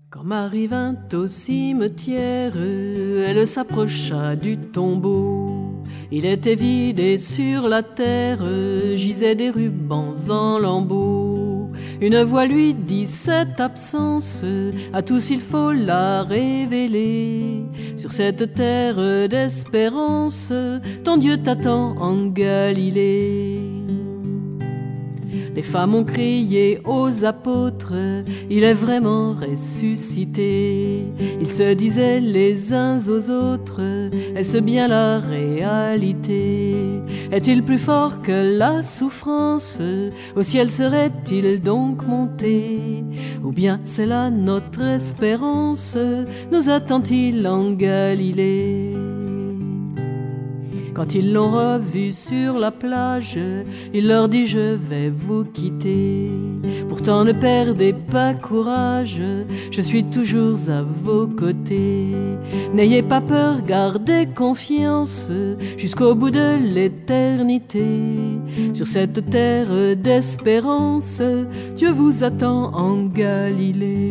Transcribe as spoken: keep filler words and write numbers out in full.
Quand Marie vint au cimetière, elle s'approcha du tombeau. Il était vide et sur la terre gisaient des rubans en lambeaux. Une voix lui dit: cette absence, à tous il faut la révéler. Sur cette terre d'espérance, ton Dieu t'attend en Galilée. Les femmes ont crié aux apôtres: il est vraiment ressuscité. Ils se disaient les uns aux autres: est-ce bien la réalité? Est-il plus fort que la souffrance? Au ciel serait-il donc monté? Ou bien c'est là notre espérance? Nous attend-il en Galilée? Quand ils l'ont revu sur la plage, il leur dit: je vais vous quitter. Pourtant ne perdez pas courage, je suis toujours à vos côtés. N'ayez pas peur, gardez confiance jusqu'au bout de l'éternité. Sur cette terre d'espérance, Dieu vous attend en Galilée.